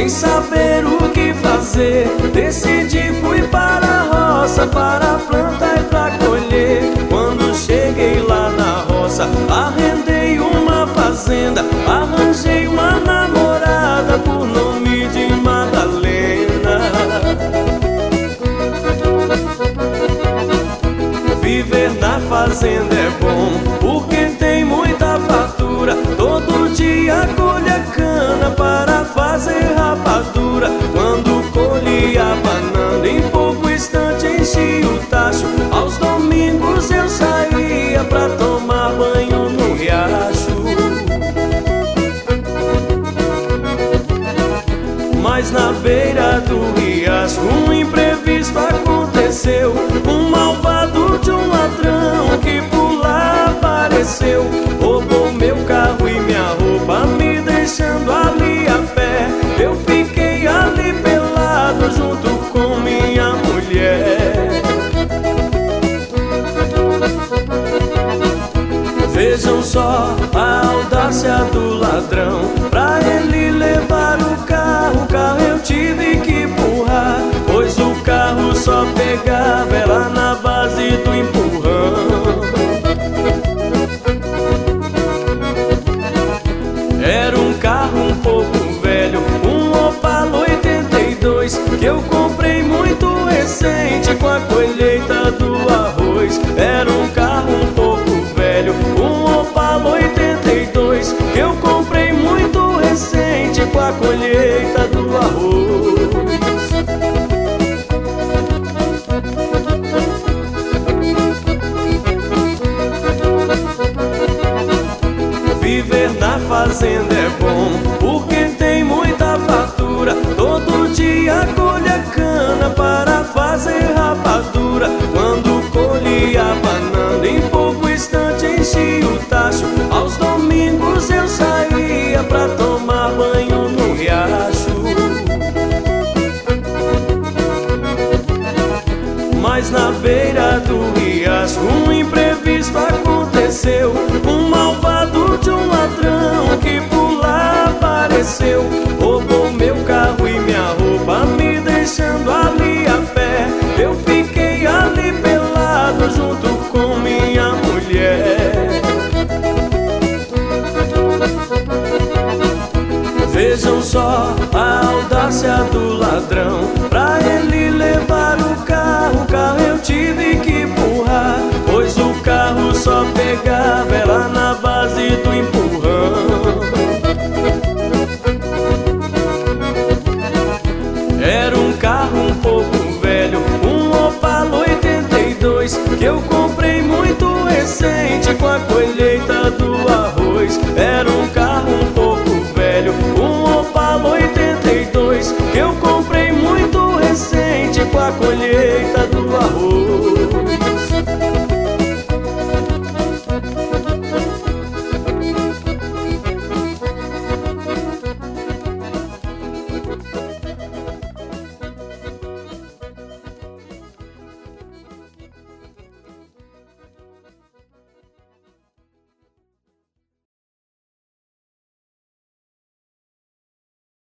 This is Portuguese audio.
sem saber o que fazer, decidi, fui para a roça, para plantar e pra colher. Quando cheguei lá na roça, arrendei uma fazenda, arranjei uma namorada por nome de Madalena. Viver na fazenda é bom, porque tem muita fartura. Todo dia colha cana para fazer rapadura. Quando colhia banana, em pouco instante enchia o tacho. Aos domingos eu saía pra tomar banho no riacho. Mas na beira do riacho um imprevisto aconteceu. Um malvado de um ladrão que por lá apareceu, roubou meu carro e minha roupa, me deixando ali a pé. Eu fiquei ali pelado junto com minha mulher. Vejam só a audácia do ladrão, pra ele levar o carro eu tive que empurrar, pois o carro só pegava ela na base do empurrão. Era um carro um pouco velho, um Opala 82, que eu comprei muito recente com a colheita do arroz. Era um carro um pouco velho, um Opala 82, que eu comprei muito recente com a colheita do arroz. Viver na fazenda é bom, porque tem muita fartura. Todo dia colha cana para fazer rapadura. Quando colhia banana, em pouco instante enchia o tacho. Aos domingos eu saía pra tomar banho no riacho. Mas na beira do riacho um imprevisto aconteceu. Um malvado de um ladrão que por lá apareceu, roubou meu carro e minha roupa, me deixando ali a pé. Eu fiquei ali pelado junto com minha mulher. Vejam só a audácia do ladrão, pra ele levar o carro eu tive que empurrar, pois o carro só pegava ela na base do empurrão. Era um carro um pouco velho, um Opala 82, que eu comprei muito recente com a